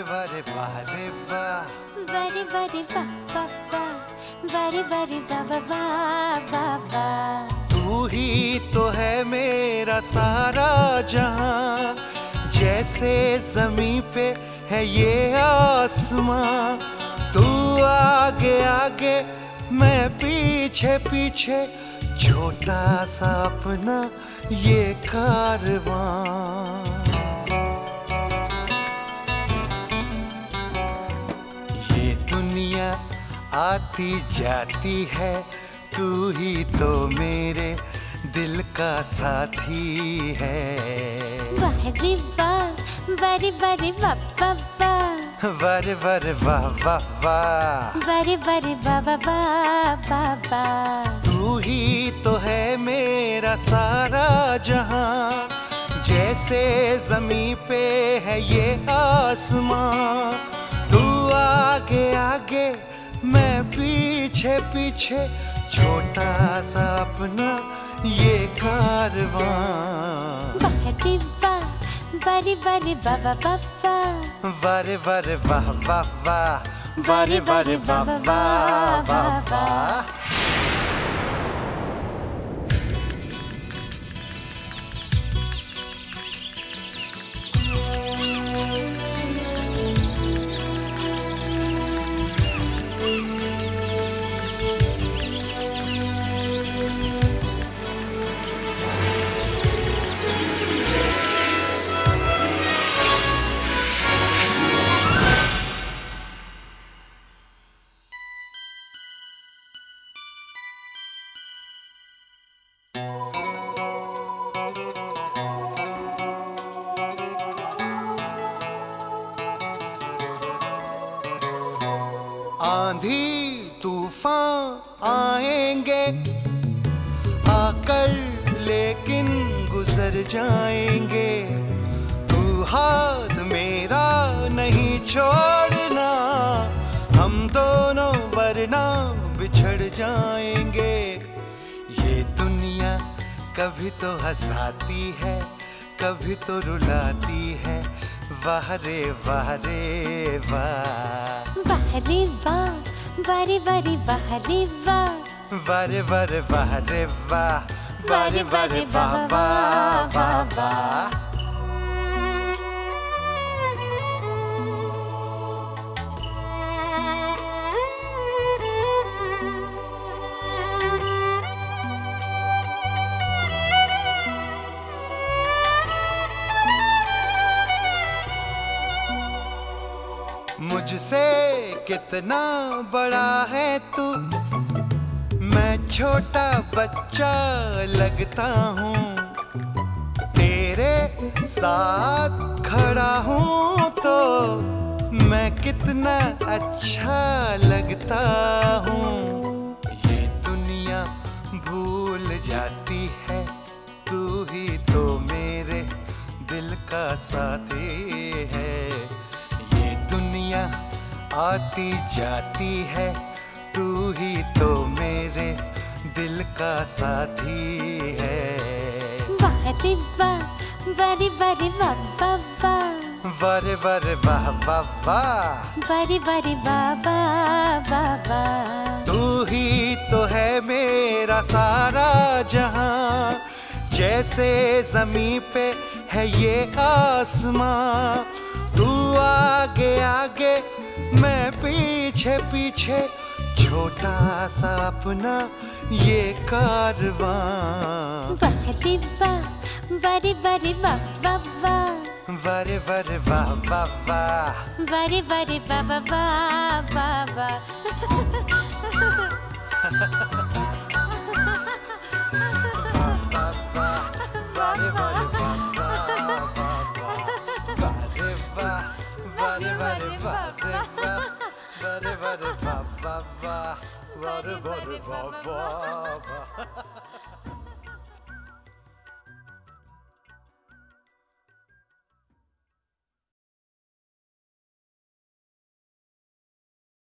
वारे वाह रे वाह, वारे वारे वाह वाह वाह, वारे वारे वाह वाह वाह वाह। तू ही तो है मेरा सारा जहां, जैसे जमीन पे है ये आसमां। तू आगे आगे मैं पीछे पीछे, छोटा सा अपना ये कारवां। ये दुनिया आती जाती है, तू ही तो मेरे दिल का साथी है। वाह रे वाह, वारे वारे वाह वाह वाह, वारे वारे वाह वाह वाह, वारे वारे वाह वाह वाह वाह वाह। तू ही तो है मेरा सारा जहां, जैसे जमीन पे है ये आसमां। तू आगे आगे मैं पीछे पीछे, छोटा सा अपना ये कारवां। वाह रे वाह, वारे वारे वाह वाह वाह वाह, वारे वारे वाह वाह वाह, वारे वारे वाह वाह वाह वाह। आंधी तूफान आएंगे आकर, लेकिन गुजर जाएंगे। तू हाथ मेरा नहीं छोड़ना, हम दोनों वरना बिछड़ जाएंगे। ये दुनिया कभी तो हंसाती है, कभी तो रुलाती है। वाह रे वाह रे वाह, वाह रे वाह, वारे वारे वाह रे वाह, वारे वारे वाह रे वाह, वारे वारे वाह वाह वाह वाह। मुझसे कितना बड़ा है तू, मैं छोटा बच्चा लगता हूँ। तेरे साथ खड़ा हूँ तो मैं कितना अच्छा लगता हूँ। ये दुनिया भूल जाती है, तू ही तो मेरे दिल का साथी है। दुनिया आती जाती है, तू ही तो मेरे दिल का साथी है। वाह रे वाह, वारे वारे वाह वाह वाह, वारे वारे वाह वाह वाह, वारे वारे वाह वाह वाह वाह। तू ही तो है मेरा सारा जहां, जैसे जमीन पे है ये आसमां। तू आगे आगे मैं पीछे पीछे, छोटा सा अपना ये कारवां। वाह रे वाह, वारे वारे वाह वाह वाह, वारे वारे वाह वाह वाह, वारे वारे वाह वाह वाह वाह वारे वारे वाह वारे वारे वाह रे वाह, वारे वारे वाह वाह वाह, वारे वारे वाह वाह वाह।